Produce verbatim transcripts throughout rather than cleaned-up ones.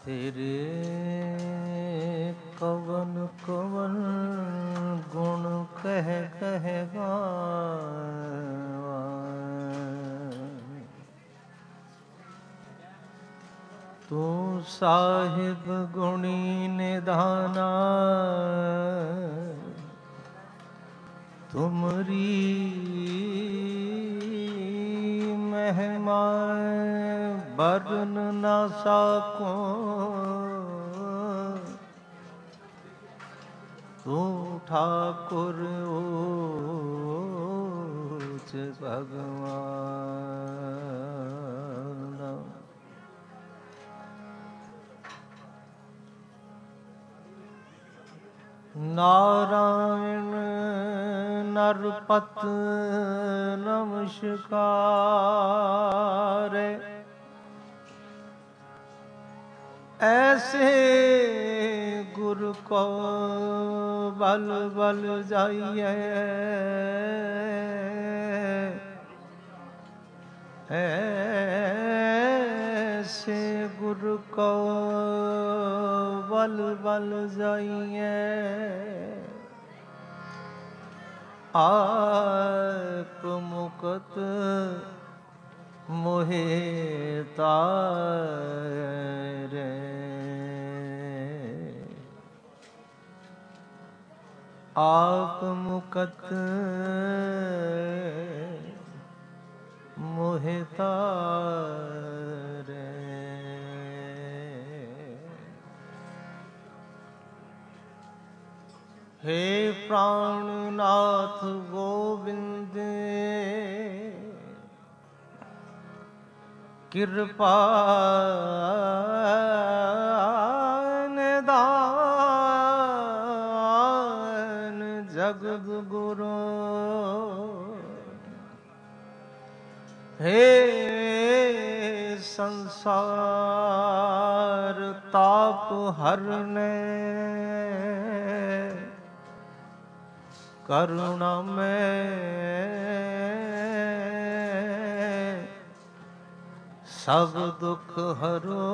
तेरे कवन कवन गुण कह कह गावा, तू साहिब गुणी निधाना, तुमरी महिमा बरन न साको, तू ठाकुर ऊच भगवान। नारायण नरपत नमस्कार, ऐसे गुरु को बल बल जाइए, ऐसे गुरु को बल बल जाइए, आप मुकत मोहे तारे, आप मुकत मोहे तारे। हे प्राणनाथ गोविंद, कृपा निदान जगद गुरु, हे संसार ताप हरने, करुणा में सब दुख हरो,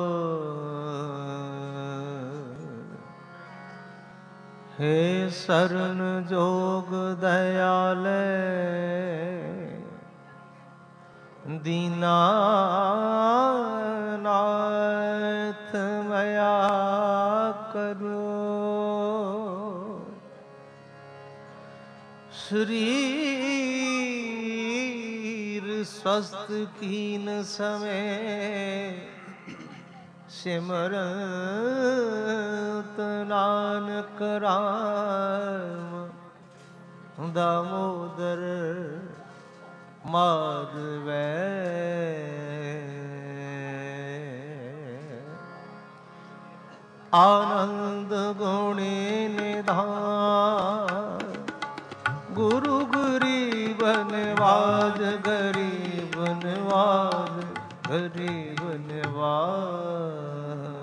हे शरण जोग दयाले, दीनानाथ मया करो। शरीर स्वस्थ कीन समय, सिमरत नानक राम दामोदर माधवै। आनंद गुणी निधान, गुरु गरीब नवाज, गरीब नवाज, गरीब नवाज।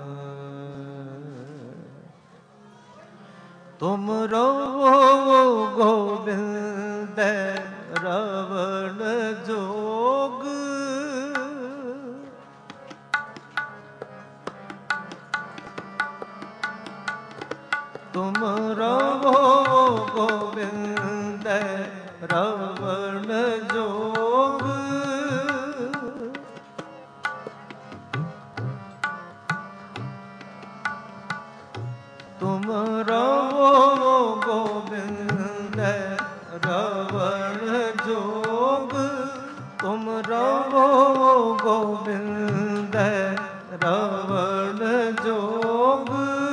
तुम रो गोविंद रवण जोग, तुम रवो गोविंद रवण जोग, तुम रवो गोविंद रवण जोग, तुम रवो गोविंद रवण जोग।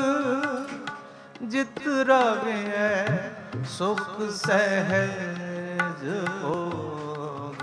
जित रवे सुख सहज भोग,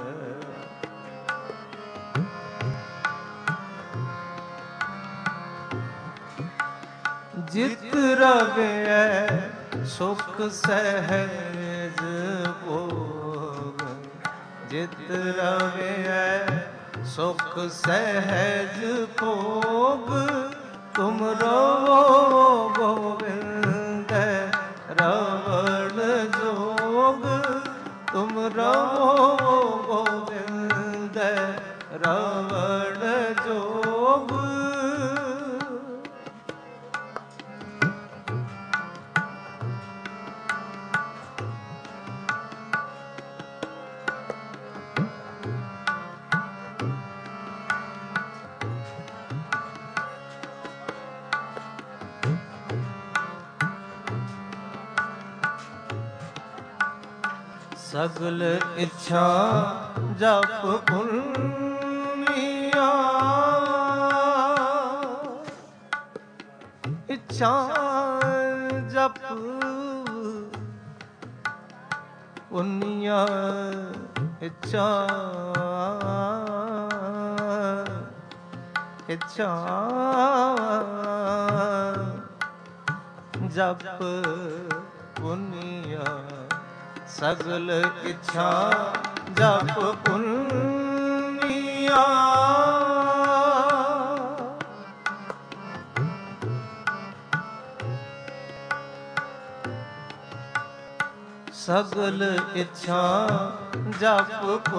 जित रवे सुख सहज भोग, जित रवे सुख सहज भोग। तुम रवो गोविंद रवण जोग, तुम रवो गोविंद रवण जोग। ਸਗਲ ਇੱਛਾ ਜਪ ਪੁੰਨੀਆ ਇੱਛਾ ਜਪ ਪੁੰਨੀਆ ਇੱਛਾ ਇੱਛਾ ਜਪ ਪੁੰਨੀਆ ਸਗਲ ਇੱਛਾ ਜਪ ਪੁੰਨੀਆ ਸਗਲ ਇੱਛਾ ਜਪ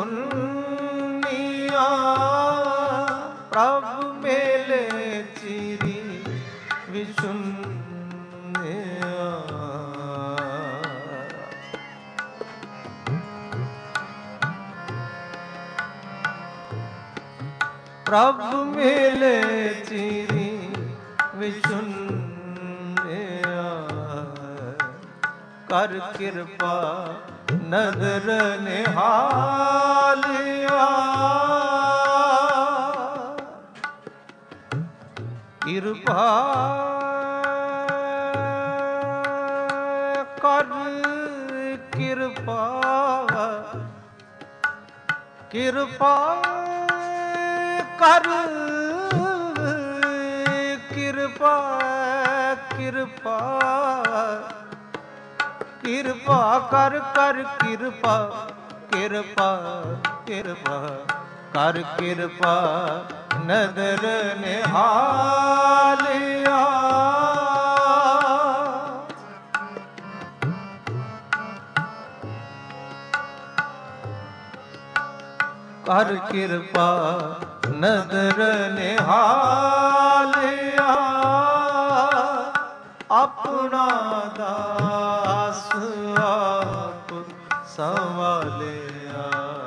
ਪੁੰਨੀਆ ਪ੍ਰਭ ਮੇਲੇ ਚਿਰੀ ਵਿਸ਼ੁੰਨਿਆ ਪ੍ਰਭ ਮੇਲੇ ਚਿਰੀ ਵਿਸ਼ੁੰਨਿਆ ਕਰ ਕਿਰਪਾ ਨਦਰ ਨਿਹਾਲਿਆ ਕਿਰਪਾ ਕਰ ਕਿਰਪਾ ਕਿਰਪਾ ਕਰ ਕਿਰਪਾ ਕਿਰਪਾ ਕਿਰਪਾ ਕਰ ਕਰ ਕਿਰਪਾ ਕਿਰਪਾ ਕਿਰਪਾ ਕਰ ਕਿਰਪਾ ਨਦਰ ਨਿਹਾਲਿਆ ਕਰ ਕਿਰਪਾ ਨਦਰ ਨਿਹਾਲਿਆ ਆਪਣਾ ਦਾਸ ਆਪ ਸੰਭਾਲਿਆ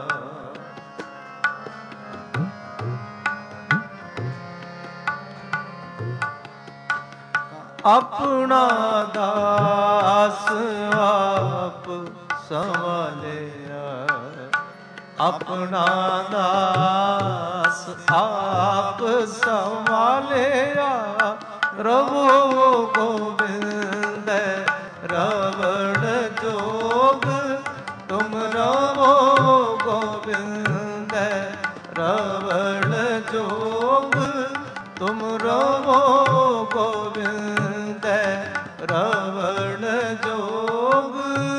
ਆਪਣਾ ਦਾਸ ਆਪ ਸੰਭਾਲਿਆ ਆਪਣਾ ਦਾਸ ਆਪ ਸੰਭਾਲਿਆ ਰਵੋ ਗੋਬਿੰਦ ਰਵਣ ਜੋਗ ਤੁਮ ਰਵੋ ਗੋਬਿੰਦ ਰਵਣ ਜੋਗ ਤੁਮ ਰਵੋ ਗੋਬਿੰਦ ਰਵਣ ਜੋਗ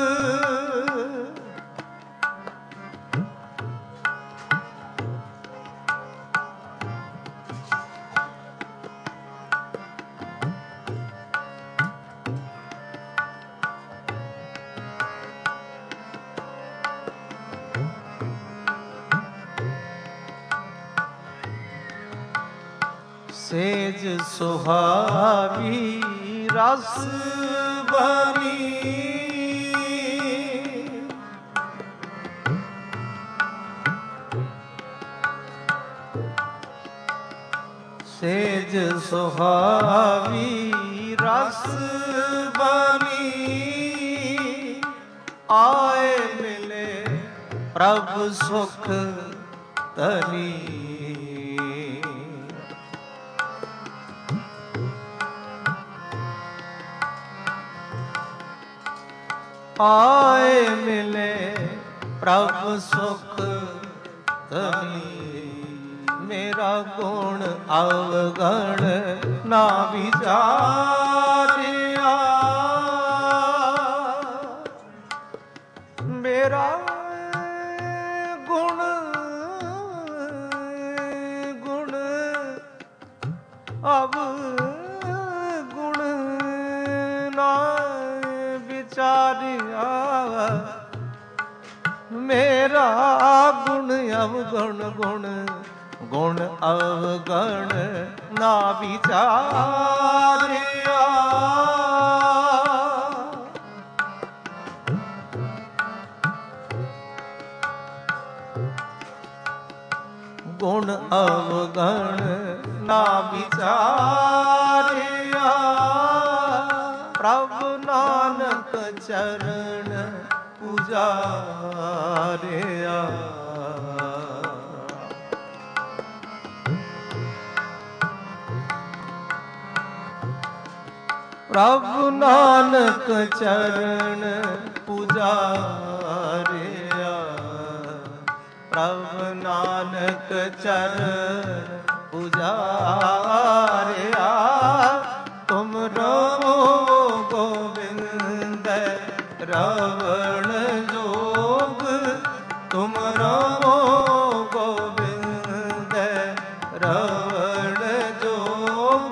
ਸੇਜ ਸੁਹਾਵੀ ਰਸ ਭਰੀ ਸੇਜ ਸੁਹਾਵੀ ਰਸ ਭਰੀ ਆਏ ਮਿਲੇ ਪ੍ਰਭ ਸੁਖ ਤਨੀ ਆਏ ਮਿਲੇ ਪ੍ਰਭ ਸੁਖ ਧਨੀ ਮੇਰਾ ਗੁਣ ਅਵਗਣ ਨਾ ਵਿਚਾਰਿਆ ਮੇਰਾ ਗੁਣ ਗੁਣ ਅਵਗੁਣ ਨਾ ਵਿਚਾਰਿਆ ਮੇਰਾ ਗੁਣ ਅਵਗੁਣ ਗੁਣ ਗੁਣ ਅਵਗਣ ਨਾ ਵਿਚਾਰਿਆ ਗੁਣ ਅਵਗਣ ਨਾ ਵਿਚਾਰਿਆ ਪ੍ਰਭ ਨਾਨਕ ਚਰਨ ਪੁਜਾਰਿਆ। ਪ੍ਰਭ ਨਾਨਕ ਚਰਨ ਪੁਜਾਰਿਆ। ਪ੍ਰਭ ਨਾਨਕ ਚਰਨ ਪੁਜਾਰਿਆ। ਤੁਮਰੋ ਗੋਬਿੰਦ ਰਵਣ ਜੋਗ। ਤੁਮਰੋ ਗੋਬਿੰਦ ਰਵਣ ਜੋਗ।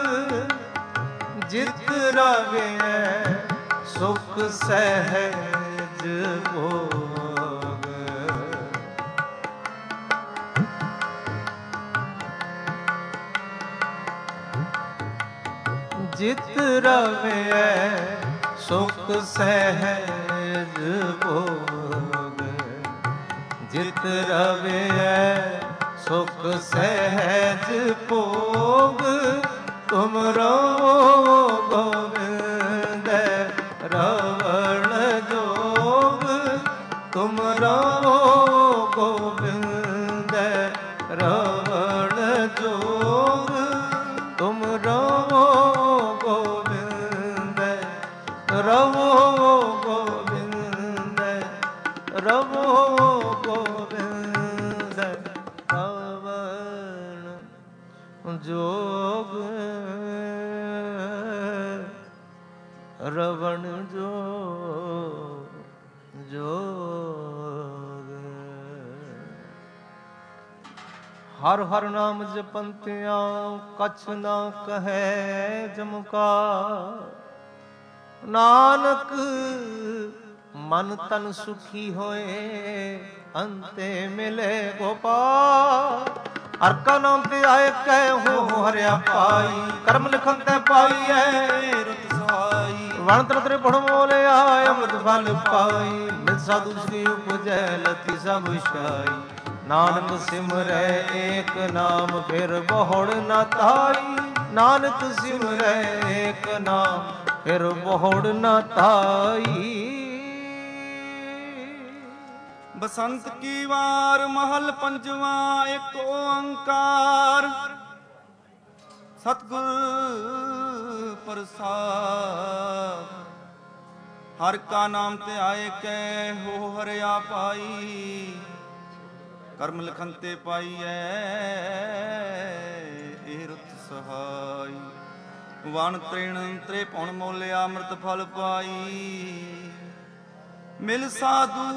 ਜਿਤ ਰਵੇ ਸੁਖ ਸਹਿਜ ਭੋਗ। ਜਿਤ ਰਵੇ ਸੁਖ ਸਹਿਜ ਭੋਗ। ਜਿਤ ਰਵੇ ਸੁਖ ਸਹਿਜ ਭੋਗ। ਤੁਮਰੋ ਗੋਬਿੰਦ ਰਵਣ ਜੋਗ। ਤੁਮਰੋ ਗੋਬਿੰਦ ਰਵਣ ਜੋਗ। ਤੁਮਰੋ ਗੋਬਿੰਦ ਰਵੋ ਗੋਬਿੰਦ ਰਵੋ ਗੋਬਿੰਦ ਰਵਣ ਜੋਗ। ਰਵਣ ਜੋਗ ਜੋਗ। ਹਰ ਹਰ ਨਾਮ ਜਪੰਤਿਆਂ ਕਛ ਨਾ ਕਹੈ ਜਮੁਕਾ। ਨਾਨਕ ਮਨ ਤਨ ਸੁਖੀ ਹੋਏ ਅੰਤੇ ਮਿਲੇ ਗੋਪਾਲ। ਹਰ ਕਾ ਨਾਮ ਤੇ ਆਏ ਕਹਿ ਹੋ ਹਰਿਆ ਪਾਈ। ਕਰਮ ਲਿਖਨ ਤੇ ਪਾਈ ਐ ਰਤ ਸਹਾਈ। ਵਣ ਤਰ ਪੜ ਮੋਲਿਆ ਅੰਮ੍ਰਿਤ ਫਲ ਪਾਈ। ਮਿਤ ਸਾਧੂ ਸ੍ਰੀ ਉਪਜੈ ਲਤੀ ਸਭ ਛਾਈ। ਨਾਨਕ ਸਿਮਰੈ ਏਕ ਨਾਮ ਫਿਰ ਬਹੁੜ ਨਾ ਧਾਈ। ਨਾਨਕ ਸਿਮਰੈ ਏਕ ਨਾਮ ਫਿਰ ਬਹੁੜ ਨਾ ਧਾਈ। ਬਸੰਤ ਕੀ ਵਾਰ ਮਹਲ ਪੰਜਵਾ ਏਕ ਓੰਕਾਰ। ਸਤਿਗੁਰ ਪ੍ਰਸਾਦ। ਹਰ ਕਾ ਨਾਮ ਤੇ ਆਏ ਕੈ ਹੋ ਹਰਿਆ ਪਾਈ। ਕਰਮ ਲਿਖਨ ਤੇ ਪਾਈਐ ਇਹ ਰੁਤ ਸਹਾਈ। ਵਣ ਤ੍ਰਿਣ ਤ੍ਰੇ ਪਉਣ ਮੋਲਿਆ ਅੰਮ੍ਰਿਤ ਫਲ ਪਾਈ। ਮਿਲ ਸਾਧੂ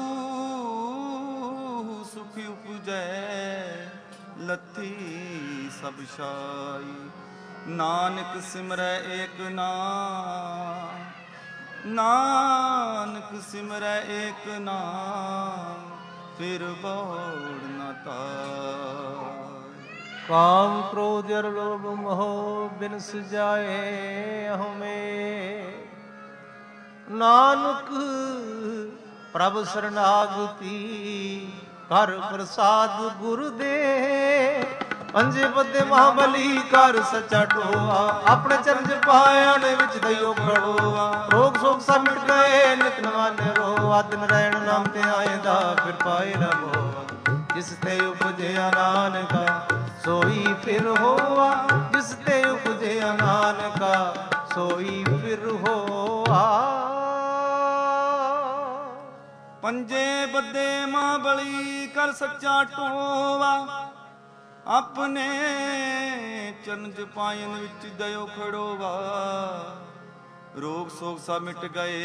ਸੁਖ ਉਪਜੈ ਲੱਥੀ ਸਭ ਛਾਈ। ਨਾਨਕ ਸਿਮਰੈ ਏਕ ਨਾਮ। ਨਾਨਕ ਸਿਮਰੈ ਏਕ ਨਾਮ ਫਿਰ ਬਹੁੜ ਨਾ ਧਾਈ। ਕਾਮ ਕ੍ਰੋਧ ਅਰ ਲੋਭ ਮੋਹ ਬਿਨ ਸਜਾਏ ਹਉਮੈ। ਨਾਨਕ ਪ੍ਰਭ ਸਰਨਾਗਤੀ ਕਰ ਪ੍ਰਸਾਦ ਗੁਰ ਦੇ। ਪੰਜੇ ਪੱਦੇ ਮਹਾਬਲੀ ਕਰ ਸੱਚਾ ਟੋਆ। ਆਪਣੇ ਚਰਨ ਚ ਪਾਇਣ ਵਿੱਚ ਦਈਓ ਖੜੋਆ। ਰੋਗ ਸੋਗ ਸਭ ਮਿਟ ਗਏ ਨਿਤ ਨਵਾਨੇ ਰੋਆ। ਦਿਨ ਰਹਿਣ ਨਾਮ ਤੇ ਆਏਦਾ ਫਿਰ ਪਾਏ ਨਾ ਮੋਆ। ਜਿਸ ਤੇ ਉਪਜਿਆ ਨਾਨਕਾ ਸੋਈ ਫਿਰ ਹੋਆ। ਜਿਸ ਤੇ ਉਪਜਿਆ ਨਾਨਕਾ ਸੋਈ ਫਿਰ ਹੋਆ। ਪੰਜੇ ਬੱਦੇ ਮਹਾਬਲੀ ਕਰ ਸੱਚਾ ਟੋਆ। ਆਪਣੇ ਚਰਨ ਚ ਪਾਇਨ ਵਿੱਚ ਦਇਓ ਖੜੋਵਾ। ਰੋਗ ਸੋਗ ਸਭ ਮਿਟ ਗਏ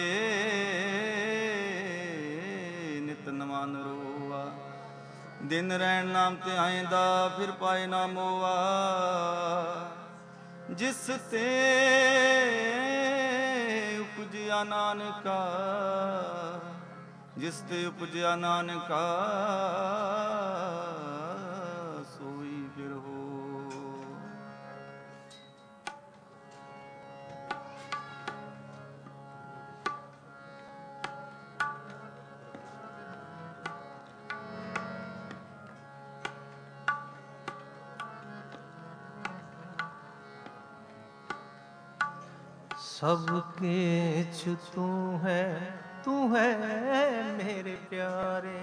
ਨਿਤ ਨਵਾਂ ਨਰੋਆ। ਦਿਨ ਰਹਿਣ ਨਾਮ ਤੇ ਆਏਂਦਾ ਫਿਰ ਪਾਏ ਨਾ ਮੋਆ। ਜਿਸ ਤੇ ਉਪਜਿਆ ਨਾਨਕਾ। ਜਿਸ ਤੇ ਉਪਜਿਆ ਨਾਨਕਾ ਸੋਈ ਫਿਰ ਹੋ। सब केछ तू है तू है मेरे प्यारे।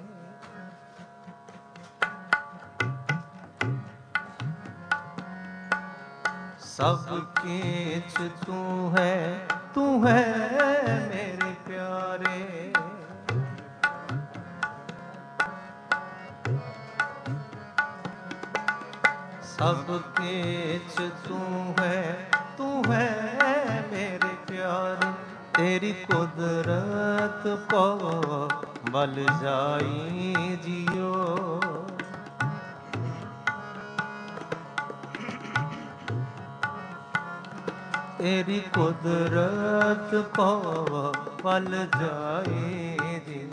सब किछ तू है, तू है मेरे प्यारे। सब किछ तू है, तू है मेरे प्यारे। तेरी कुदरत को बल जाई जियो। तेरी कुदरत को पल जाए दिन।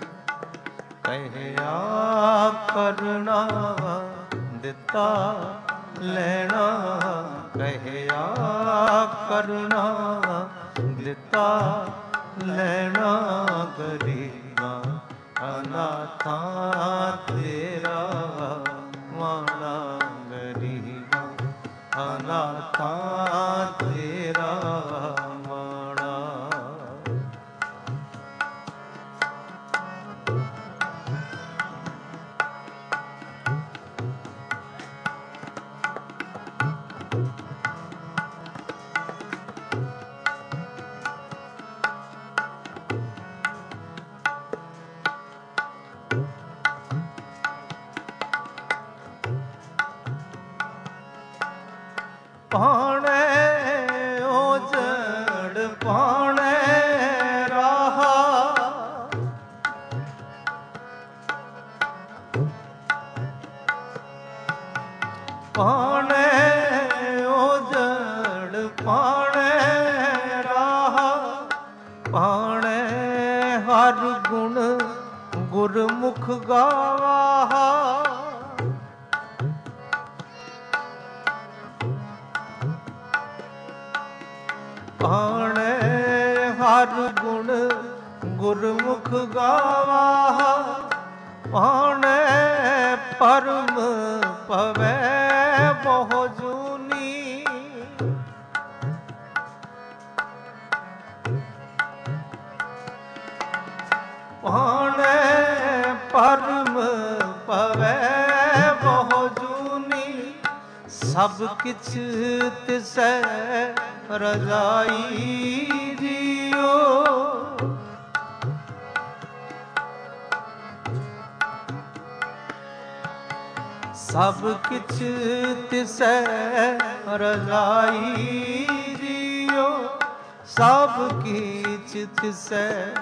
कहया करना दिता लेना, कहया करना दिता लेना। गरीबा अनाथा तेरा माना, गरीबा अनाथा तेरा माना। पाणे ओजड़ पाणे राहा, पाणे ओजड़ पाणे राहा। पाणे हर गुण गुरमुख गावा। पाणे हर गुण गुरमुख गावा। पाणे परम पवै बहु जूनी। पाणे परम पवै बहु जूनी। सब किछ तिसै रजाई जियो। सब किछ तिसै रजाई जियो। सब किछ तिसै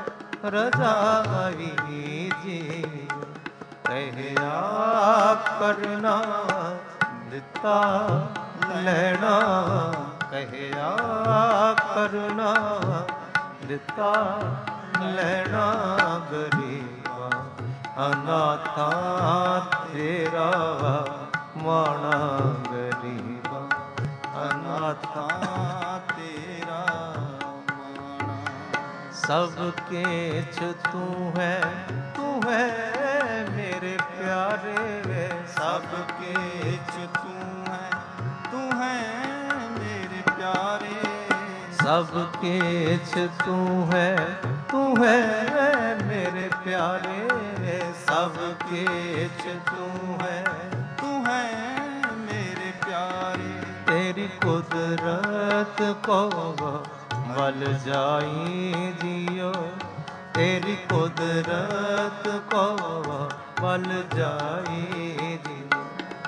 रजाई जियो। कहया करना दिता लेना, कहया करना दिता लेना। गरीबा अनाथा तेरा माना, गरीबा अनाथा तेरा माना। सब किछ तू है, तू है मेरे प्यारे। सब किछ तू है, तू है मेरे प्यारे। सब किछ तू है, तू है मेरे प्यारे। सब किछ तू है, तू है मेरे प्यारे। तेरी कुदरत को बल जाई जियो। तेरी कुदरत को बल जाई जियो।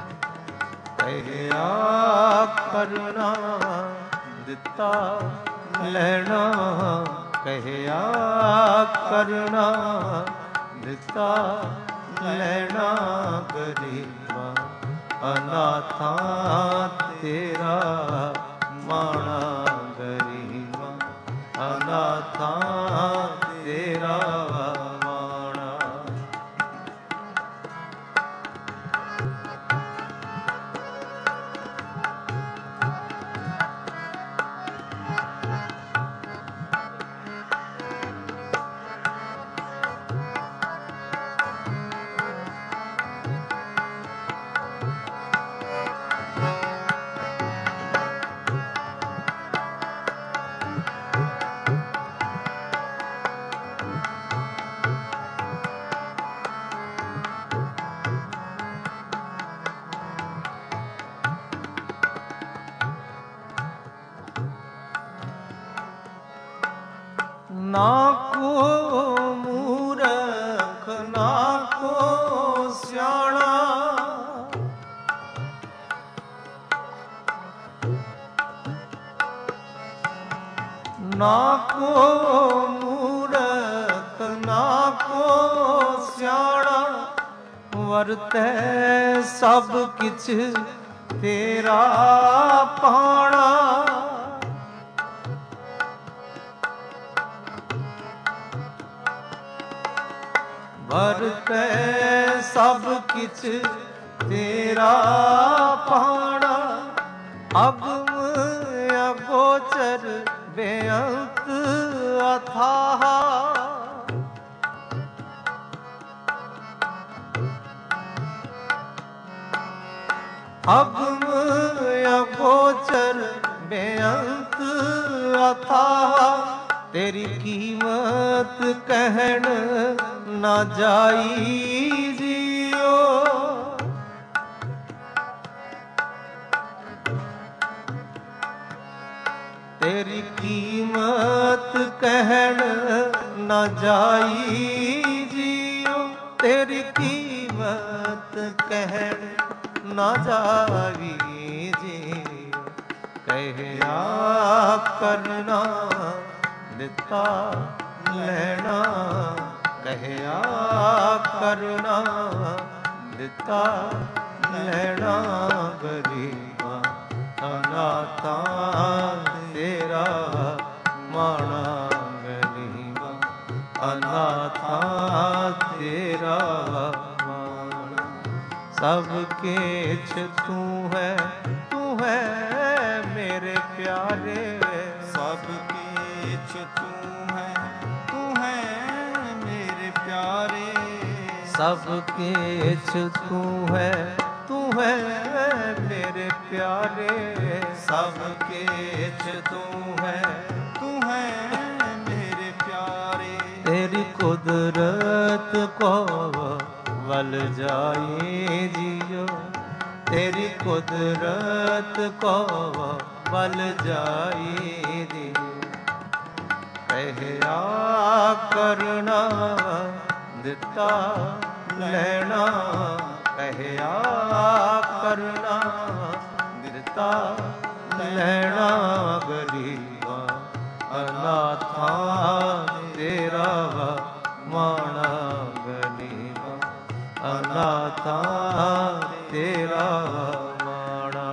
कहया करना दिता लेना, कहया करना दिता लेना। गरीबा अनाथा तेरा माना, गरीबा अनाथा तेरा माना। ਨਾ ਕੋ ਮੂਰਖ ਨਾ ਕੋ ਸਿਆਣਾ, ਨਾ ਕੋ ਮੂਰਖ ਨਾ ਕੋ ਸਿਆਣਾ, ਵਰਤੈ ਸਭ ਕਿਛ ਤੇਰਾ ਪਾਣਾ। ਵਰਤੈ ਸਭ ਕਿਛ ਤੇਰਾ ਪਾਣਾ, ਅਗਮ ਅਗੋਚਰ ਬੇਅੰਤ ਅਥਾਹ। ਅਗਮ ਅਗੋਚਰ ਬੇਅੰਤ ਅਥਾਹ, ਤੇਰੀ ਕੀਮਤ ਕਹਿਣ ਨਾ ਜਾਈ ਜੀਓ। ਤੇਰੀ ਕੀਮਤ ਕਹਿਣ ਨਾ ਜਾਈ ਜੀਓ, ਤੇਰੀ ਕੀਮਤ ਕਹਿਣ ਨਾ ਜਾਵੀ ਜੀਓ। ਕਹਿਆ ਕਰਨਾ ਦਿੱਤਾ ਲੈਣਾ, ਕਹਿਆ ਕਰਨਾ ਦਿੱਤਾ ਲੈਣਾ, ਗਰੀਬਾਂ ਅਨਾਥਾਂ ਤੇਰਾ ਮਾਣਾ। ਗਰੀਬਾਂ ਅਨਾਥਾਂ ਤੇਰਾ ਮਾਣਾ। ਸਭ ਕੇਛ ਤੂੰ ਹੈ ਤੂੰ ਹੈ ਮੇਰੇ ਪਿਆਰੇ, ਸਭ ਕੇਛ ਤੂੰ ਹੈ ਤੂੰ ਹੈ ਮੇਰੇ ਪਿਆਰੇ। ਸਭ ਕੇਛ ਤੂੰ ਹੈ ਤੂੰ ਹੈ ਮੇਰੇ ਪਿਆਰੇ। ਸਭ ਕੇਛ ਤੂੰ ਹੈ ਤੂੰ ਹੈ ਮੇਰੇ ਪਿਆਰੇ। ਤੇਰੀ ਕੁਦਰਤ ਕੋ ਵਲ ਜਾਏ ਜੀਓ, ਤੇਰੀ ਕੁਦਰਤ ਕੋ ਵਲ ਜਾਏ ਜੀਓ। ਕਹਿਆ ਕਰਨਾ ਦਿੱਤਾ ਲੈਣਾ, ਕਹਿਆ ਕਰਨਾ ਦਿੱਤਾ ਲੈਣਾ, ਗਰੀਬਾਂ ਅਨਾਥਾਂ ਤੇਰਾ ਮਾਣਾ। ਗਰੀਬਾਂ ਅਨਾਥਾਂ ਤੇਰਾ ਮਾਣਾ।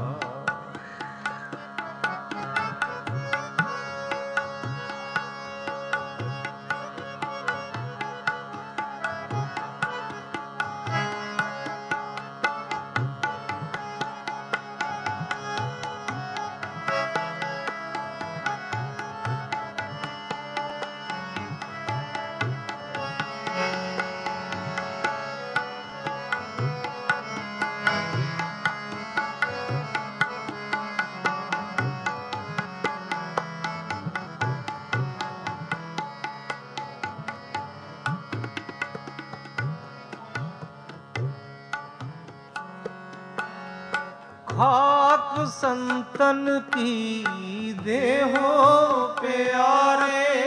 खाक संतन की देहो प्यारे,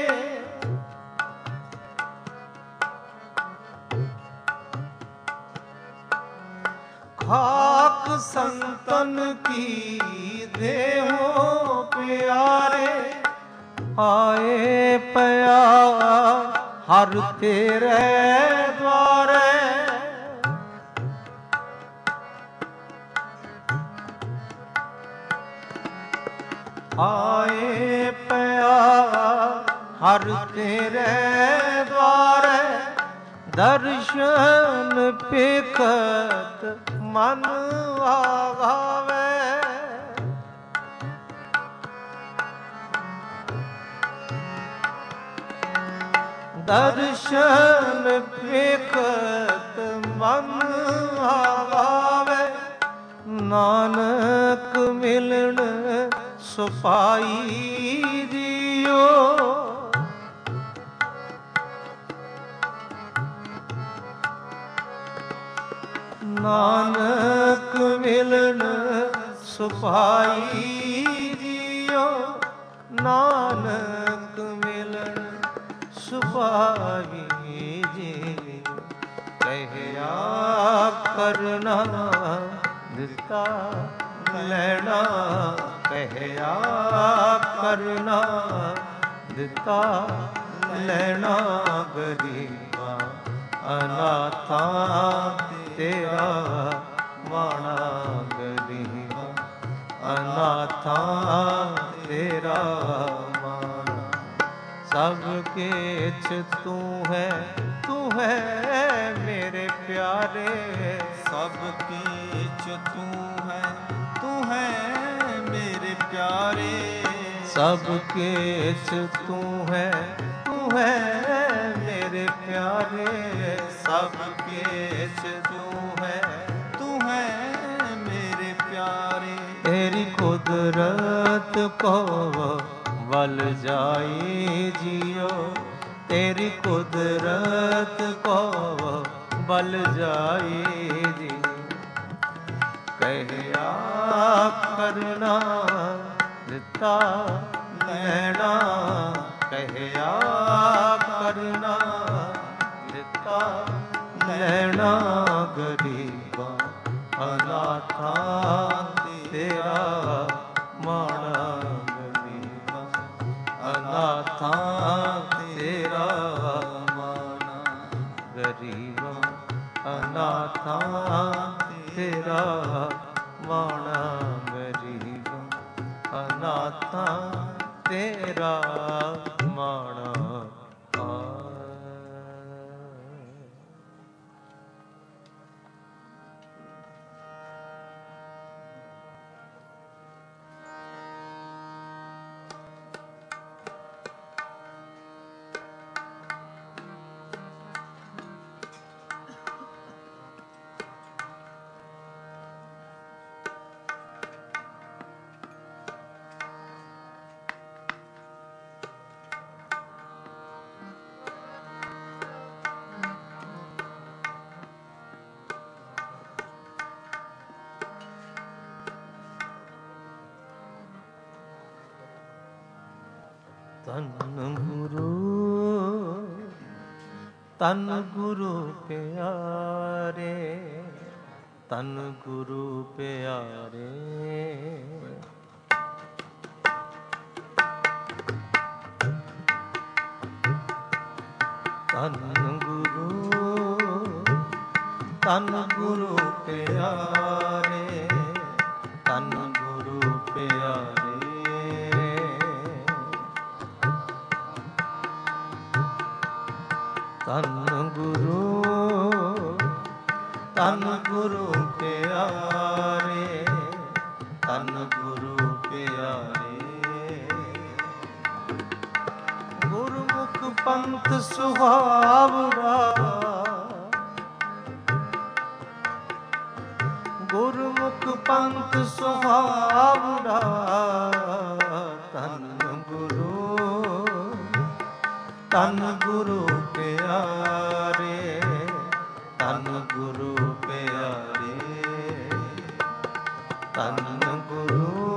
खाक संतन की देहो प्यारे। आए पया हर तेरे द्वारे, आए पया हर तेरे द्वारे। दर्शन पेखत मन आगावे, दर्शन पेखत मन आगावे। नानक मिलन सुपाई जियो, नानक मिलन सुपाई जियो, नानक मिलन ਸੁਭਾਵੀ ਜੀ, ਕਹਿਆ ਕਰਨਾ ਦਿੱਤਾ ਲੈਣਾ, ਕਹਿਆ ਕਰਨਾ ਦਿੱਤਾ ਲੈਣਾ, ਗਰੀਬਾਂ ਅਨਾਥਾਂ ਤੇਰਾ ਮਾਣਾ, ਗਰੀਬਾਂ ਅਨਾਥਾਂ ਤੇਰਾ ਮਾਣਾ। ਸਭ ਕੇਛ ਤੂੰ ਹੈ, ਤੂੰ ਹੈ ਮੇਰੇ ਪਿਆਰੇ, ਸਭ ਕੇਛ ਤੂੰ ਹੈ, ਤੂੰ ਹੈ ਮੇਰੇ ਪਿਆਰੇ, ਸਭ ਕੇਛ ਤੂੰ ਹੈ, ਤੂੰ ਹੈ ਮੇਰੇ ਪਿਆਰੇ, ਸਭ ਕੇਛ ਤੂੰ ਹੈ, ਤੂੰ ਹੈ ਮੇਰੇ ਪਿਆਰੇ। ਤੇਰੀ ਕੁਦਰਤ ਕੋ ਵੱਲ ਜਾਈ ਜੀਓ, ਤੇਰੀ ਕੁਦਰਤ ਕੋ ਵੱਲ ਜਾਈ ਜੀ, ਕਹਿਆ ਕਰਨਾ ਦਿੱਤਾ ਲੈਣਾ, ਕਹਿਆ ਕਰਨਾ ਦਿੱਤਾ ਲੈਣਾ, ਗਰੀਬਾਂ ਅਨਾਥਾਂ ਤੇਰਾ ਮਾਣਾ, ਗਰੀਬਾਂ ਅਨਾਥਾਂ ਤੇਰਾ ਮਾਣਾ, ਗਰੀਬਾਂ ਅਨਾਥਾਂ ਤੇਰਾ ਮਾਣਾ, ਗਰੀਬਾਂ ਅਨਾਥਾਂ ਤੇਰਾ ਮਾਣਾ। ਧੰਨ ਗੁਰੂ, ਧੰਨ ਗੁਰੂ ਪਿਆਰੇ, ਧੰਨ ਗੁਰੂ ਪਿਆਰੇ, ਧੰਨ ਗੁਰੂ, ਧੰਨ ਗੁਰੂ ਪਿਆਰੇ, ਧੰਨ ਗੁਰੂ ਪਿਆਰੇ, ਧੰਨ ਗੁਰੂ, ਧੰਨ ਗੁਰੂ ਪਿਆਰੇ, ਧੰਨ ਗੁਰੂ ਪਿਆਰੇ, ਗੁਰਮੁਖ ਪੰਥ ਸੁਹਾਵੜਾ, ਗੁਰਮੁਖ ਪੰਥ ਸੁਹਾਵੜਾ, ਧੰਨ ਗੁਰੂ, ਧੰਨ ਗੁਰੂ ਪਿਆਰੇ, ਧੰਨ ਗੁਰੂ ਪਿਆਰੇ, ਧੰਨ ਗੁਰੂ,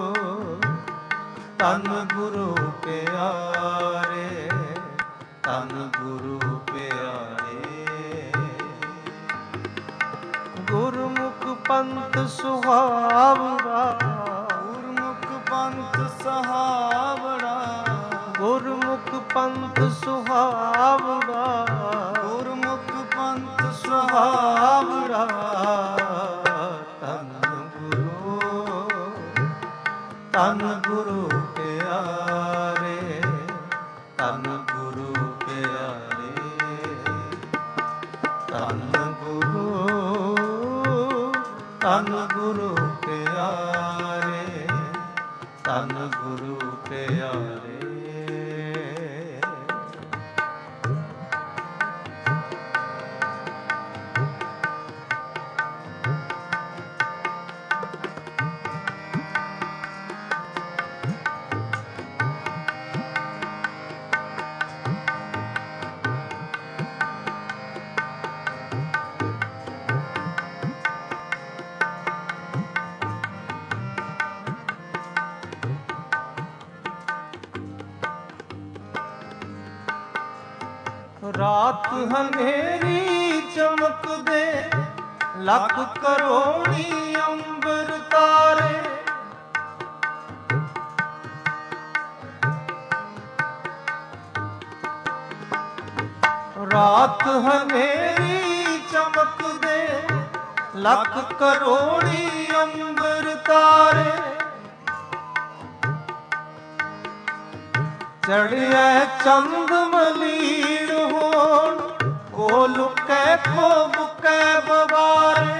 ਧੰਨ ਗੁਰੂ ਪਿਆਰੇ, ਧੰਨ ਗੁਰੂ ਪਿਆਰੇ, ਗੁਰਮੁਖ ਪੰਥ ਸੁਹਾਵੜਾ, ਗੁਰਮੁਖ ਪੰਥ ਸੁਹਾਵੜਾ, ਗੁਰਮੁਖ ਪੰਥ ਸੁਹਾਵੜਾ, ਗੁਰਮੁਖ ਪੰਥ ਸੁਹਾਵੜਾ, ਧੰਨ ਗੁਰੂ, ਧੰਨ ਗੁਰੂ ਪਿਆਰੇ, ਧੰਨ ਗੁਰੂ ਪਿਆਰੇ, ਧੰਨ ਗੁਰੂ, ਧੰਨ ਗੁਰੂ ਪਿਆਰੇ, ਧੰਨ ਗੁਰੂ ਪਿਆਰੇ। ਰਾਤ ਹਨੇਰੀ ਚਮਕਦੇ ਲੱਖ ਕਰੋੜੀ ਅੰਬਰ ਤਾਰੇ। ਰਾਤ ਹਨੇਰੀ ਚਮਕਦੇ ਲੱਖ ਕਰੋੜੀ ਅੰਬਰ ਤਾਰੇ। ਚੜਿਆ ਚੰਦ ਮਲੀੜ ਹੋਣ ਕੋ ਲੁਕੈ ਕੋ ਬੁਕੈ ਬਵਾਰੇ।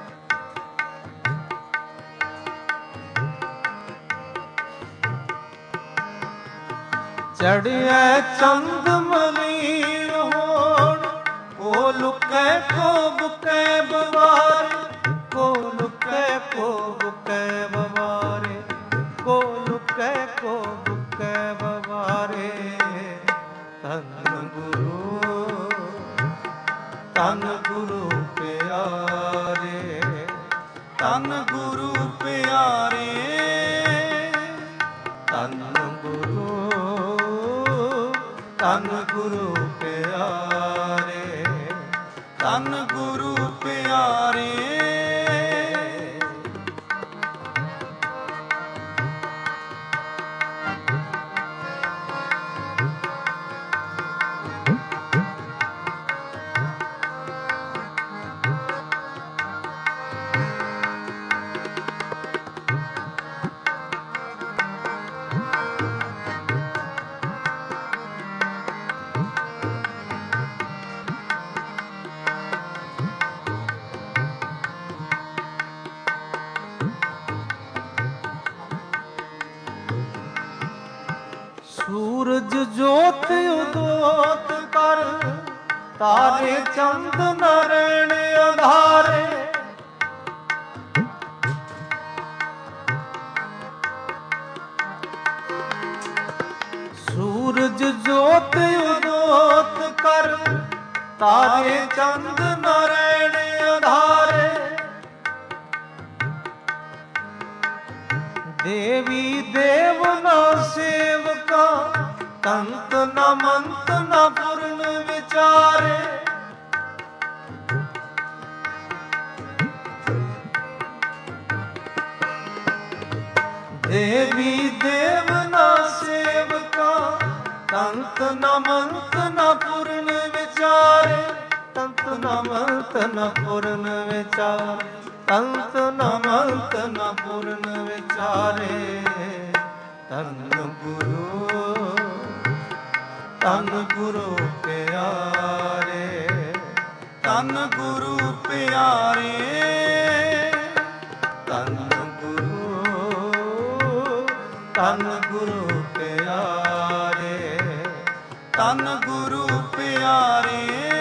ਚੜਿਆ ਚੰਦ ਮਲੀੜ ਹੋਣ ਕੋ ਲੁਕੈ ਕੋ ਬੁਕੈ ਬਵਾਰੇ। ਕੋ ਲੁਕੈ ਕੋ ਬੁਕੈ ਬਵਾਰੇ। ਕੋ ਲੁਕੈ ਕੋ ਬੁਕੈ ਬਵਾਰੇ। ਧੰਨ ਗੁਰੂ ਧੰਨ ਗੁਰੂ ਪਿਆਰੇ। ਧੰਨ ਗੁਰੂ ਪਿਆਰੇ। ਧੰਨ ਗੁਰੂ ਧੰਨ ਗੁਰੂ ਪਿਆਰੇ। ਧੰਨ ਗੁਰੂ ਪਿਆਰੇ। ਸੂਰਜ ਜੋਤ ਉਦੋਤ ਕਰ ਤਾਰੇ ਚੰਦ ਨਰਣ ਅਧਾਰੇ। ਸੂਰਜ ਜੋਤ ਉਦੋਤ ਕਰ ਤਾਰੇ ਚੰਦ ਨਰਣ ਅਧਾਰੇ। ਦੇਵੀ ਦੇਵਨਾ ਸੇਵਕਾ ਤੰਤ ਨ ਮੰਤ ਨ ਪੁਰਨ ਵਿਚਾਰੇ। ਦੇਵੀ ਦੇਵਨਾ ਸੇਵਕਾ ਤੰਤ ਨ ਮੰਤ ਨ ਪੁਰਨ ਵਿਚਾਰੇ। ਤੰਤ ਨ ਮੰਤ ਨ ਪੁਰਨ ਵਿਚਾਰੇ। ਤੰਤ ਨ ਮੰਤ ਨ ਪੁਰਨ ਵਿਚਾਰੇ। ਧੰਨ ਗੁਰੂ ਧੰਨ ਗੁਰੂ ਪਿਆਰੇ। ਧੰਨ ਗੁਰੂ ਪਿਆਰੇ। ਧੰਨ ਗੁਰੂ ਧੰਨ ਗੁਰੂ ਪਿਆਰੇ। ਧੰਨ ਗੁਰੂ ਪਿਆਰੇ।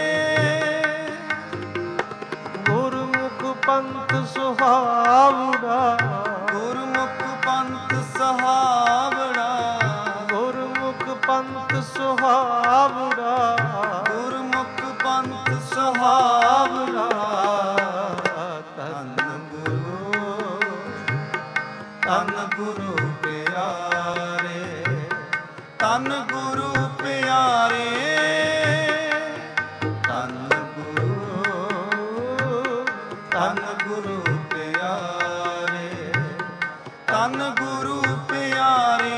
ਗੁਰਮੁਖ ਪੰਥ ਸੁਹਾਵੜਾ। ਗੁਰਮੁਖ ਪੰਥ ਸਹਾਵੜਾ। ਗੁਰਮੁਖ ਪੰਥ ਸੁਹਾਵੜਾ। ਗੁਰਮੁਖ ਪੰਥ ਸਹਾਵੜਾ। ਧੰਨ ਗੁਰੂ ਧੰਨ ਗੁਰੂ ਪਿਆਰੇ। ਧੰਨ ਗੁਰੂ ਪਿਆਰੇ। ਧੰਨ ਗੁਰੂ ਧੰਨ ਗੁਰੂ ਪਿਆਰੇ। ਧੰਨ ਗੁਰੂ ਪਿਆਰੇ।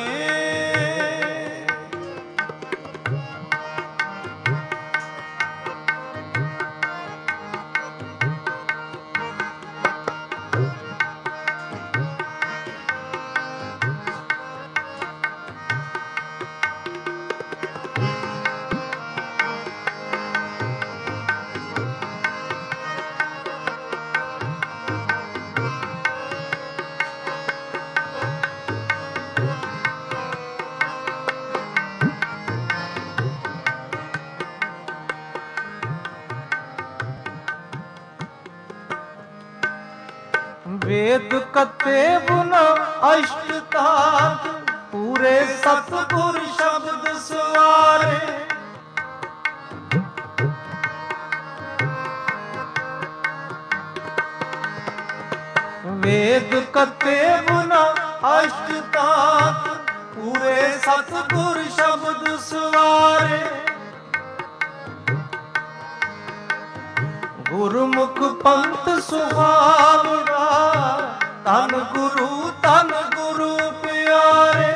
ਵੇਦ ਕਤੇ ਬੁਨ ਅਸ਼ਟਤਾਤ ਪੂਰੇ ਸਤਿਗੁਰ ਸ਼ਬਦ ਸਵਾਰੇ। ਵੇਦ ਕਤੇ ਬੁਨ ਅਸ਼ਟਤਾਤ ਪੂਰੇ ਸਤਿਗੁਰ ਸ਼ਬਦ ਸਵਾਰੇ। ਗੁਰਮੁਖ ਪੰਥ ਸੁਹਾਵੜਾ, ਧੰਨ ਗੁਰੂ ਧੰਨ ਗੁਰੂ ਪਿਆਰੇ।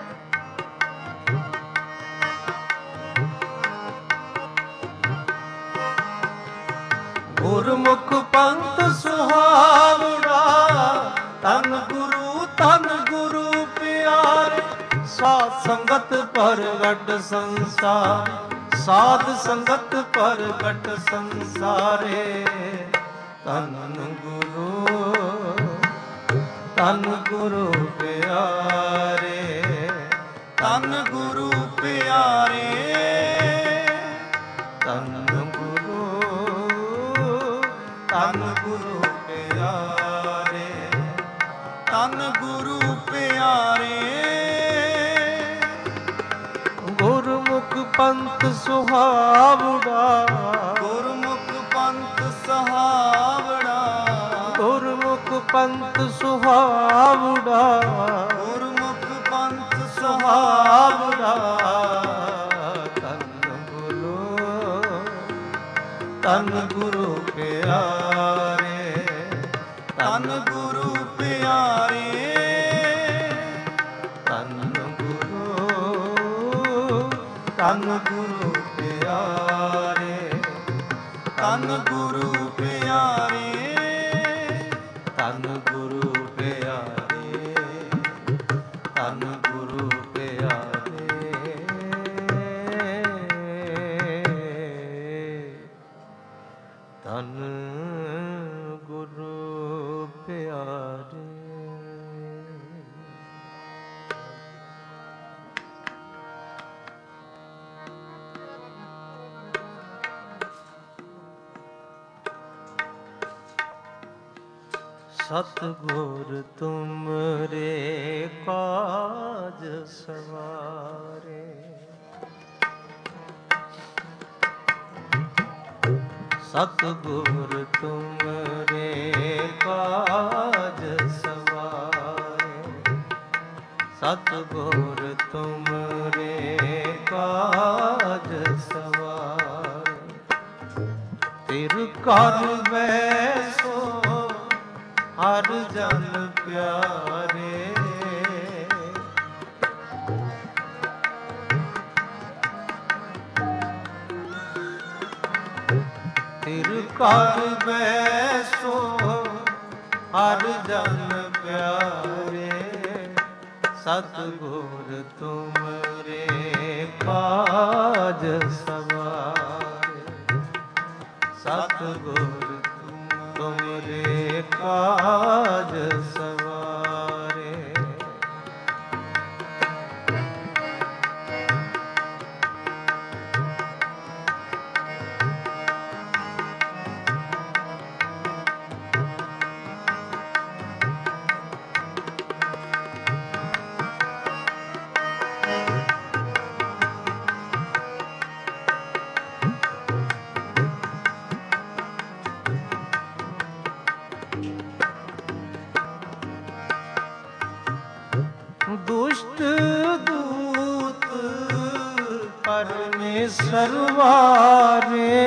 ਗੁਰਮੁਖ ਪੰਥ ਸੁਹਾਵੜਾ, ਧੰਨ ਗੁਰੂ ਧੰਨ ਗੁਰੂ ਪਿਆਰੇ। ਸਾਧ ਸੰਗਤ ਪ੍ਰਗਟ ਸੰਸਾਰ, ਸਾਧ ਸੰਗਤ ਪ੍ਰਗਟ ਸੰਸਾਰੇ। ਧੰਨ ਗੁਰੂ ਧੰਨ ਗੁਰੂ ਪਿਆਰੇ, ਧੰਨ ਗੁਰੂ ਪਿਆਰੇ। ਧੰਨ ਗੁਰੂ ਧੰਨ ਗੁਰੂ ਪਿਆਰੇ, ਧੰਨ ਗੁਰੂ ਪਿਆਰੇ। ਗੁਰਮੁਖ ਪੰਥ ਸੁਹਾਵੜਾ, ਗੁਰਮੁਖ ਪੰਥ ਸੁਹਾਵੜਾ, ਗੁਰਮੁਖ ਪੰਥ ਸੁਹਾਵੜਾ, ਗੁਰਮੁਖ ਪੰਥ ਸੁਹਾਵੜਾ। ਸੁਹਾਵੜਾ। ਧੰਨ ਗੁਰੂ ਧੰਨ ਗੁਰੂ ਪਿਆਰੇ, ਧੰਨ ਗੁਰੂ ਪਿਆਰੇ। ਧੰਨ ਗੁਰੂ ਧੰਨ ਗੁਰੂ ਪਿਆਰੇ, ਧੰਨ ਗੁਰੂ ਪਿਆਰੇ। ਧੰਨ ਗੁਰੂ ਪਿਆਰੇ, ਧੰਨ ਗੁਰੂ ਪਿਆਰੇ। ਧੰਨ ਗੁਰੂ ਪਿਆਰੇ। ਸਤਿਗੁਰ ਤੁਮਰੇ ਕਾਜ ਸਵਾਰੇ, ਸਤਿਗੁਰ ਤੁਮਰੇ ਕਾਜ ਸਵਾਰੇ, ਸਤਿਗੁਰ ਤੁਮਰੇ ਕਾਜ ਸਵਾਰੇ। ਤਿਰ ਕਰ ਵੈਸੋ ਹਰ ਜਨ ਪਿਆਰੇ, ਤਿਰ ਕਰ ਵੈਸੋ ਹਰ ਜਨ ਪਿਆਰੇ। ਸਤਿਗੁਰ ਤੁਮਰੇ ਕਾਜ ਸਵਾਰੇ, ਸਤਿਗੁਰ ਤੁਮਰੇ ਕਾਜ ਸਵਾਰੇ। ਦੁਸ਼ਟ ਦੂਤ ਪਰਮੇਸ਼ਰ ਵਾਰੇ,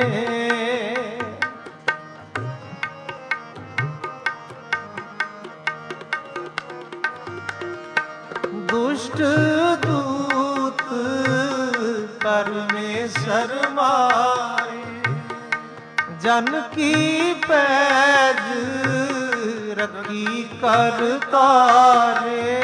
ਦੁਸ਼ਟ ਦੂਤ ਪਰਮੇਸ਼ਰ ਮਾਰੇ। ਜਨ ਕੀ ਪੈਜ ਰੱਖੀ ਕਰ ਤਾਰੇ,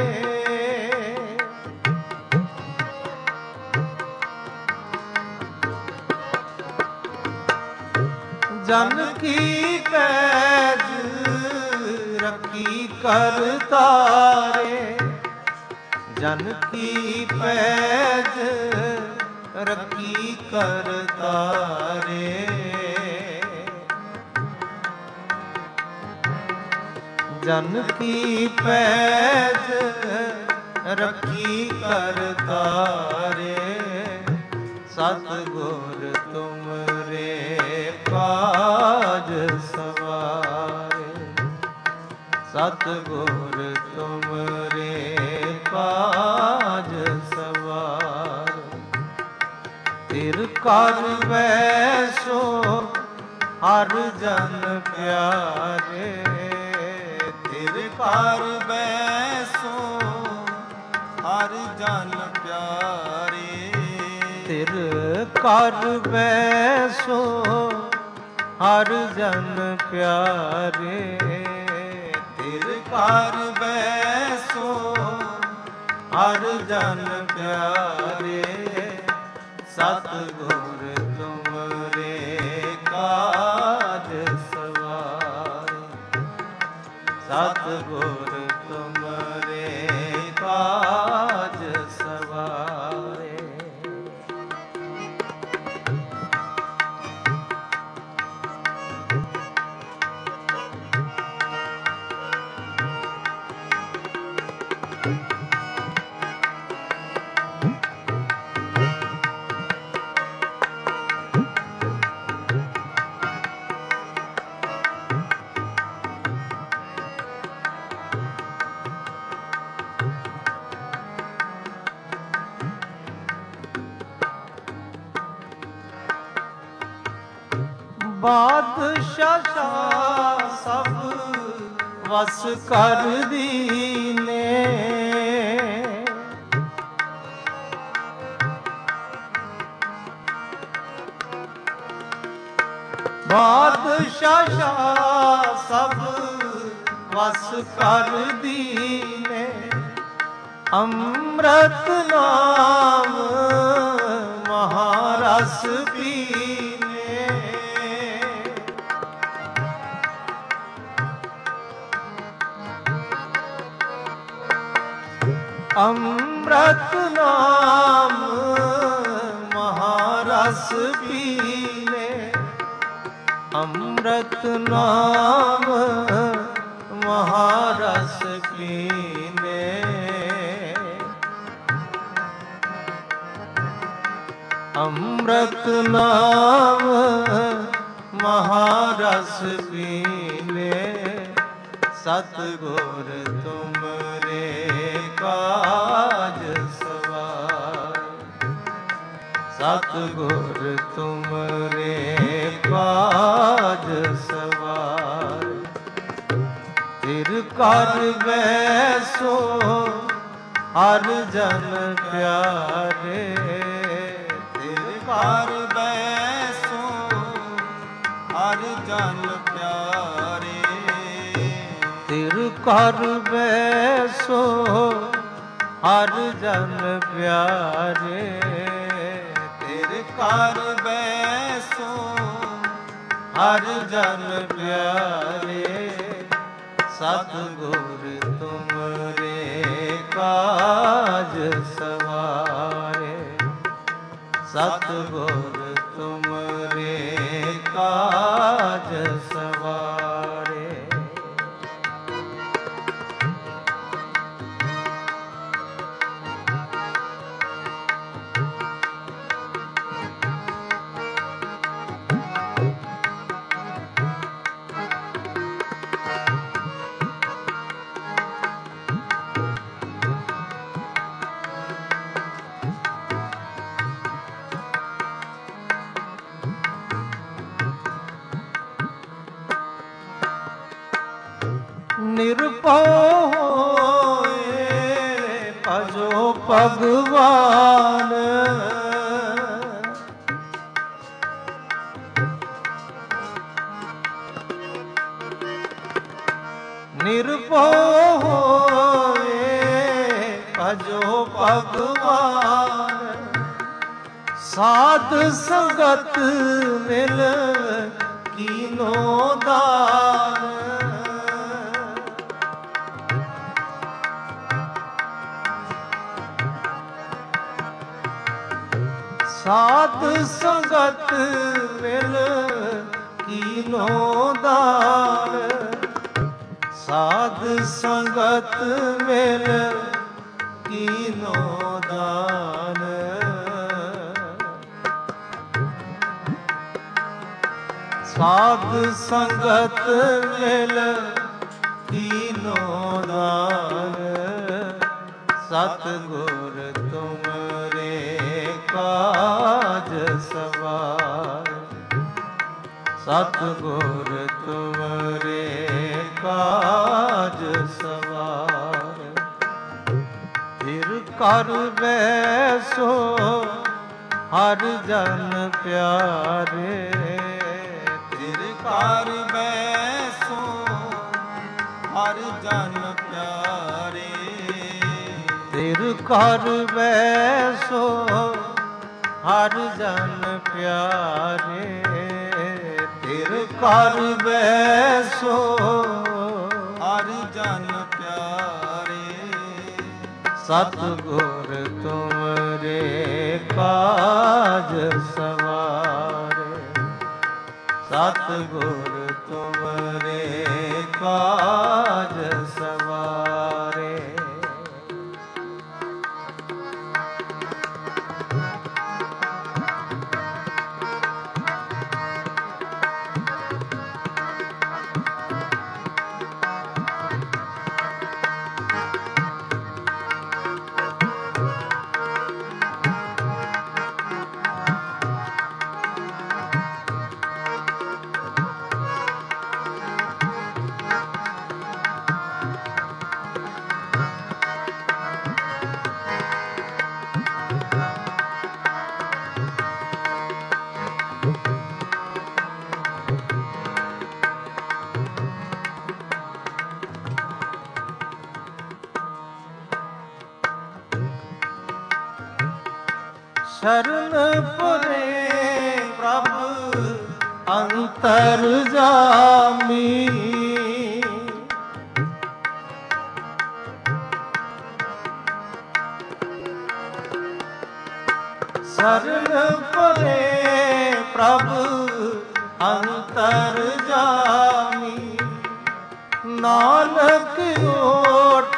ਜਨ ਕੀ ਪੈਜ ਰੱਖੀ ਕਰ ਤਾਰੇ, ਜਨ ਕੀ ਪੈਜ ਰੱਖੀ ਕਰ ਤਾਰੇ। ਜਨ ਕੀ ਪੈਜ ਰੱਖੀ ਕਰ ਤਾਰੇ। ਸਤਿਗੁਰ ਤੁਮਰੇ ਕਾਜ ਸਵਾਰੇ, ਸਤਿਗੁਰ ਤੁਮਰੇ ਕਾਜ ਸਵਾਰੇ। ਤਿਰ ਕਰ ਵੈਸੋ ਹਰ ਜਨ ਪਿਆਰੇ। ਤੇਰੇ ਘਰ ਬੈਸੋ ਹਰ ਜਨ ਪਿਆਰੇ। ਤੇਰੇ ਘਰ ਬੈਸੋ ਹਰ ਜਨ ਪਿਆਰੇ। ਤੇਰੇ ਘਰ ਬੈਸੋ ਹਰ ਜਨ ਪਿਆਰੇ। ਸਤਿਗੁਰ ਤੁਮਰੇ ਕਾਜ ਸਵਾਰੇ। ਸਤਿਗੁਰ ਤੁਮਰੇ ਕਾਜ ਸਵਾਰੇ। ਬਾਦਸ਼ਾਹ ਸਭ ਵਸ ਕਰ ਦੀਨੇ। ਬਾਦਸ਼ਾਹ ਸਭ ਵਸ ਕਰ ਦੀਨੇ। ਅੰਮ੍ਰਿਤ ਨਾਮ ਮਹਾਰਸ ਪੀਨੇ। ਅੰਮ੍ਰਿਤ ਨਾਮ ਮਹਾਰਸ ਪੀਨੇ। ਅੰਮ੍ਰਿਤ ਨਾਮ ਮਹਾਰਸ ਪੀਨੇ। ਅੰਮ੍ਰਿਤ ਨਾਮ ਮਹਾਰਸ ਪੀਨੇ। ਸਤਿਗੁਰ ਤੁਮਰੇ ਕਾਜ ਸਵਾਰੇ। ਸਤਿਗੁਰ ਤੁਮਰੇ ਕਾਜ ਸਵਾਰੇ। ਤਿਰ ਘਰ ਬੈਸੋ ਹਰ ਜਨ ਪਿਆਰੇ। ਤੇਰੇ ਘਰ ਬੈਸੋ ਹਰ ਜਨ ਪਿਆਰੇ। ਤਿਰ ਘਰ ਬੈਸੋ ਹਰ ਜਨ ਪਿਆਰੇ। ਤੇਰੇ ਘਰ ਬੈਸੋ ਹਰ ਜਨ ਪਿਆਰੇ। ਸਤਿਗੁਰ ਤੁਮਰੇ ਕਾਜ ਸਵਾਰੇ। ਸਤਿਗੁਰ ਤੁਮਰੇ ਕਾਜ ਸਵਾਰੇ। ਨਿਰਭਉ ਹੋਏ ਭਜੋ ਭਗਵਾਨ। ਨਿਰਭਉ ਹੋਏ ਭਜੋ ਭਗਵਾਨ। ਸਾਧ ਸੰਗਤ ਮਿਲ ਕੀਨੋ ਦਾਨ। ਸਾਧ ਸੰਗਤ ਮਿਲ ਕੀਨੋ ਦਾਨ। ਸਾਧ ਸੰਗਤ ਮਿਲ ਕੀਨੋ ਦਾਨ। ਸਾਧ ਸੰਗਤ ਮਿਲ ਕੀਨੋ ਦਾਨ। ਸਤਿਗੁਰ ਤੁਮਰੇ ਕਾਜ ਸਵਾਰੇ। ਸਤਿਗੁਰ ਤੁਮਰੇ ਕਾਜ ਸਵਾਰ, ਫਿਰ ਕਰ ਬੈਸੋ ਹਰ ਜਨ ਪਿਆਰੇ, ਫਿਰ ਕਰ ਬੈਸੋ ਹਰ ਜਨ ਪਿਆਰੇ, ਫਿਰ ਕਰ ਬੈਸੋ ਹਰ ਜਨ ਪਿਆਰੇ, ਫਿਰ ਕਰ ਬੈਸੋ ਹਰ ਜਨ ਪਿਆਰੇ, ਸਤਿਗੁਰ ਤੁਮਰੇ ਕਾਜ ਸਵਾਰੇ, ਸਤਿਗੁਰ ਤੁਮਰੇ ਕਾਜ ਸਵਾਰੇ। ਸ਼ਰਨ ਪੁਰੇ ਪ੍ਰਭ ਅੰਤਰ ਜਾਮੀ, ਸ਼ਰਨ ਪੁਰੇ ਪ੍ਰਭ ਅੰਤਰ ਜਾਮੀ, ਨਾਨਕ ਓਟ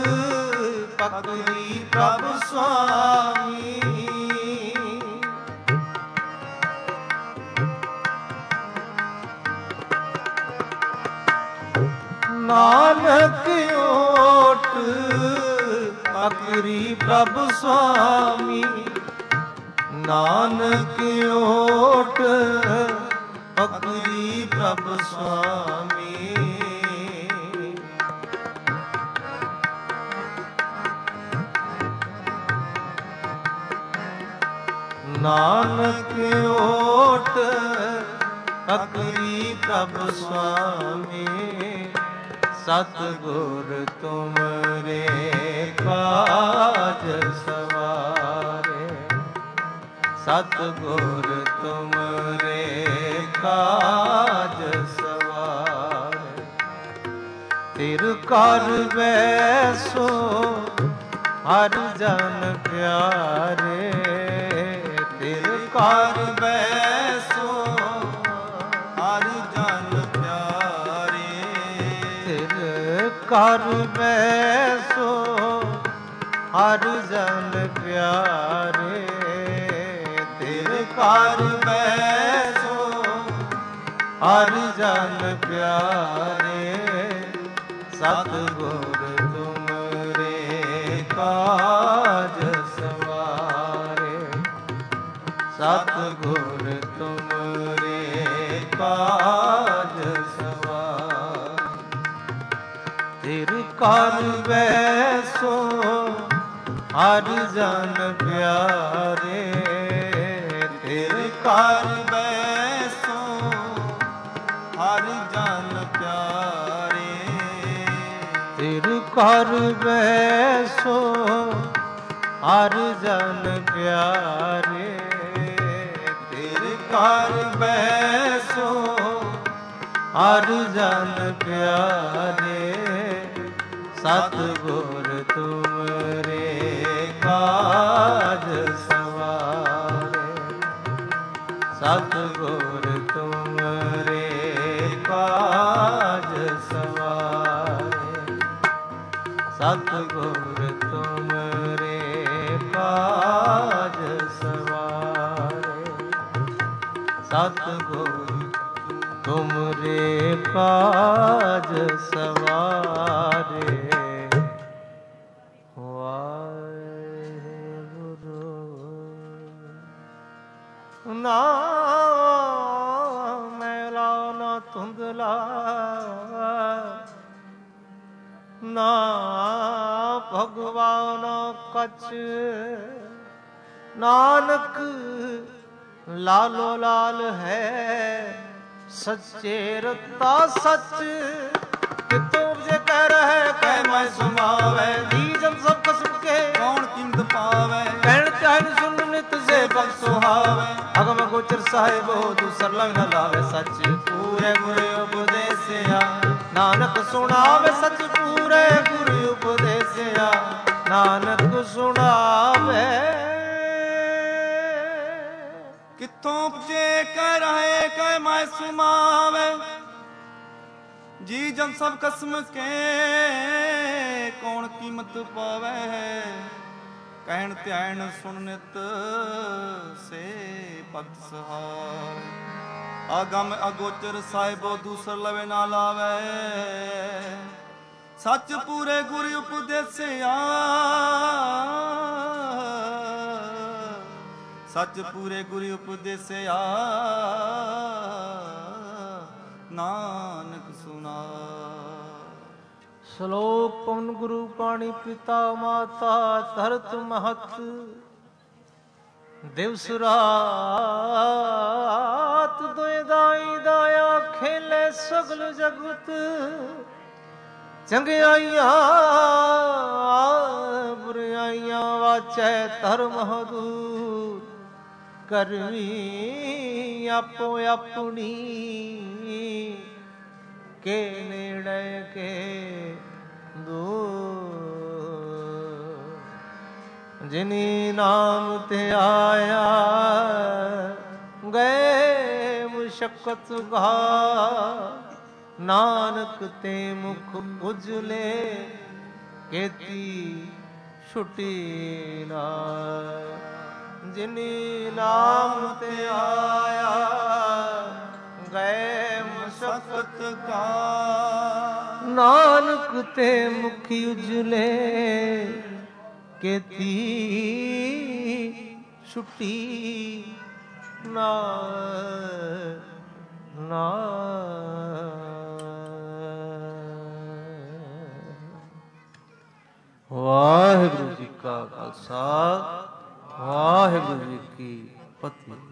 ਪਕੜੀ ਪ੍ਰਭ ਸੁਆਮੀ, ਨਾਨਕ ਓਟ ਪਕੜੀ ਪ੍ਰਭ ਸੁਆਮੀ, ਨਾਨਕ ਓਟ ਪਕੜੀ ਪ੍ਰਭ ਸੁਆਮੀ, ਨਾਨਕ ਓਟ ਪਕੜੀ ਪ੍ਰਭ ਸੁਆਮੀ, ਸਤਿਗੁਰ ਤੁਮਰੇ ਕਾਜ ਸਵਾਰੇ, ਸਤਿਗੁਰ ਤੁਮਰੇ ਕਾਜ ਸਵਾਰੇ, ਫਿਰ ਕਰ ਬੈਸੋ ਹਰ ਜਨ ਪਿਆਰੇ, ਫਿਰ ਕਰ ਬੈਸੋ ਹਰ ਜਨ ਪਿਆਰੇ, ਫਿਰ ਕਰ ਬੈਸੋ ਹਰ ਜਨ ਪਿਆਰੇ, ਫਿਰ ਕਰ ਬੈਸੋ ਹਰ ਜਨ ਪਿਆਰੇ, ਸਤਿਗੁਰ ਤੁਮਰੇ ਕਾਜ ਸਵਾਰੇ, ਸਤਿਗੁਰ ਤੁਮਰੇ ਕਾਜ ਸਵਾਰੇ, ਫਿਰ ਕਰ ਬੈਸੋ ਹਰ ਜਨ ਪਿਆਰੇ, ਫਿਰ ਕਰ ਬੈਸੋ ਹਰ ਜਨ ਪਿਆਰੇ, ਫਿਰ ਕਰ ਬੈਸੋ ਹਰ ਜਨ ਪਿਆਰੇ, ਫਿਰ ਕਰ ਬੈਸੋ ਹਰ ਜਨ ਪਿਆਰੇ, ਸਤਿਗੁਰ ਤੁਮਰੇ ਕਾਜ ਸਵਾਰੇ, ਸਤਿਗੁਰ ਤੁਮਰੇ ਕਾਜ ਸਵਾਰੇ, ਸਤਿਗੁਰ ਤੁਮਰੇ ਕਾਜ ਸਵਾਰੇ, ਸਤਿਗੁਰ ਤੁਮਰੇ ਕਾਜ ਸਵਾਰੇ। ਵਾਹਿਗੁਰੂ ਨਾਮ ਮੈਲਾ ਮੰਗਲਾ ਨਾ ਭਗਵਾਨ ਕਛ ਨਾਨਕ ਲਾਲੋ ਲਾਲ ਹੈ ਸੱਚੇ ਰਤਾ ਸੱਚ ਕਿਤੋਂ ਜੇ ਕਹਿ ਰਹੇ ਕਹਿ ਮੈਂ ਸੁਣਾਵੇ ਜੀ ਜਨ ਸਭ ਕਸਮ ਕੇ ਕੌਣ ਕੀਮਤ ਪਾਵੇ ਕਹਿਣ ਕਹਿਣ ਸੁਣ ਨਿਤ ਸੇ ਬਖ ਸੁਹਾਵੇ ਅਗਮ ਗੋਚਰ ਸਾਹਿਬੋ ਦੂਸਰ ਲੰਗ ਨ ਲਾਵੇ ਸੱਚ ਪੂਰੇ ਗੁਰ ਉਪਦੇਸਿਆ ਨਾਨਕ ਸੁਣਾਵੇ ਸੱਚ ਪੂਰੇ ਗੁਰ ਉਪਦੇਸਿਆ ਨਾਨਕ ਸੁਣਾਵੇ ਕਿੱਥੋਂ ਉਪਜੇ ਕਹਿ ਰਹੇ ਕਹਿ ਮੈਂ ਸੁਣਾਵੇ ਜੀ ਜਨ ਸਭ ਕਸਮ ਕੇ ਕੌਣ ਕੀਮਤ ਪਾਵੇ ਕਹਿਣ ਧਿਆਨ ਸੁਣ ਨਿਤ ਸੇ ਭਗਤ ਸਹਾਰ ਆਗਮ ਅਗੋਚਰ ਸਾਹਿਬੋ ਦੂਸਰ ਲਵੇ ਨਾ ਲਾਵੇ ਸੱਚ ਪੂਰੇ ਗੁਰ ਉਪਦੇਸਿਆ ਸੱਚ ਪੂਰੇ ਗੁਰ ਉਪਦੇਸਿਆ ਨਾਨਕ ਸੁਨਾ ਸ਼ਲੋਕ ਪਵਨ ਗੁਰੂ ਪਾਣੀ ਪਿਤਾ ਮਾਤਾ ਧਰਤ ਮਹਤ ਦਿਵਸ ਰਾਤ ਦੋਇ ਦਾਈ ਦਾਇਆ ਖੇਲੇ ਸਗਲ ਜਗਤ ਚੰਗਿਆਈਆਂ ਬੁਰਾਈਆਂ ਵਾਚੈ ਧਰਮ ਹਦੂਰ ਕਰਮੀ ਆਪੋ ਆਪਣੀ ਕੇ ਨੇੜੇ ਕੇ ਦੂਰ ਜਿਨੀ ਨਾਮ ਤੇ ਆਇਆ ਗਏ ਮੁਸ਼ਕਤ ਗਾ ਨਾਨਕ ਤੇ ਮੁਖ ਉਜਲੇ ਕੀਤੀ ਛੁਟੀ ਨਾ ਜਿਨੀ ਨਾਮ ਤੇ ਆਇਆ ਗਏ ਮੁਸ਼ਕਤ ਕਾ ਨਾਨਕ ਤੇ ਮੁਖ ਉਜਲੇ ਕੀਤੀ ਛੁਟੀ ਨਾ ਨਾ ਵਾਹਿਗੁਰੂ ਜੀ ਕਾ ਖਾਲਸਾ ਵਾਹਿਗੁਰੂ ਜੀ ਕੀ ਫਤਿਹ।